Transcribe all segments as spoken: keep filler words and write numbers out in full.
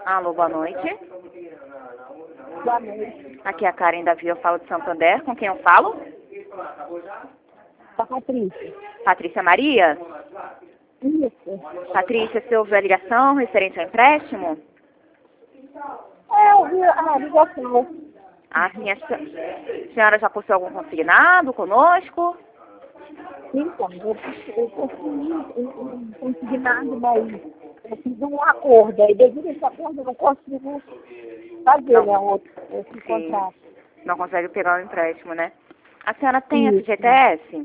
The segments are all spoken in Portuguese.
Alô, boa noite. Boa noite. Aqui é a Karen da Via, eu falo de Santander. Com quem eu falo? Com a Patrícia. Patrícia Maria? Isso. Patrícia, você ouviu a ligação referente ao empréstimo? É, eu vi a ligação. Ah, sim. A se- senhora já possui algum consignado conosco? Então, eu, eu consegui, eu não consegui nada, mas eu fiz um acordo. Aí, devido a esse acordo, eu não consigo fazer, Não. né, outro, esse Sim. contrato. Não consegue pegar o empréstimo, né? A senhora tem Isso. F G T S?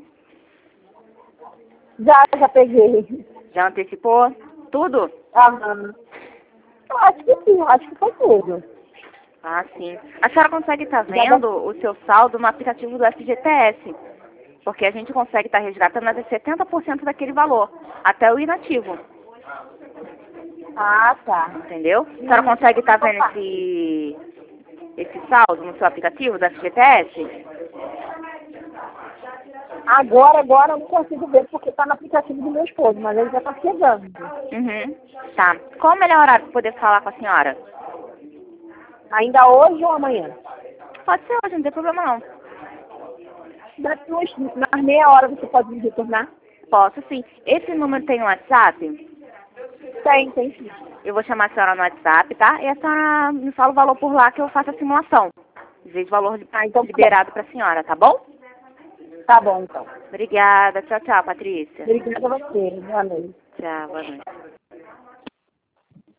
Já, já peguei. Já antecipou tudo? Aham. Eu acho que sim, eu acho que foi tudo. Ah, sim. A senhora consegue estar Já vendo o seu saldo no aplicativo do F G T S? Porque a gente consegue estar resgatando até setenta por cento daquele valor, até o inativo, Ah, tá. entendeu? A senhora consegue estar vendo esse, esse saldo no seu aplicativo do F G T S? Agora, agora eu não consigo ver porque está no aplicativo do meu esposo, mas ele já está chegando. Uhum. Tá. Qual o melhor horário para poder falar com a senhora? Ainda hoje ou amanhã? Pode ser hoje, não tem problema não. Daqui uns, nas meia hora você pode me retornar? Posso sim. Esse número tem um WhatsApp? Tem, tem sim. Eu vou chamar a senhora no WhatsApp, tá? E a senhora me fala o valor por lá que eu faço a simulação. Vejo o valor Ah, então liberado para a senhora, tá bom? tá bom, então. Obrigada. Tchau, tchau, Patrícia. Obrigada a você. Boa noite. Tchau, boa noite.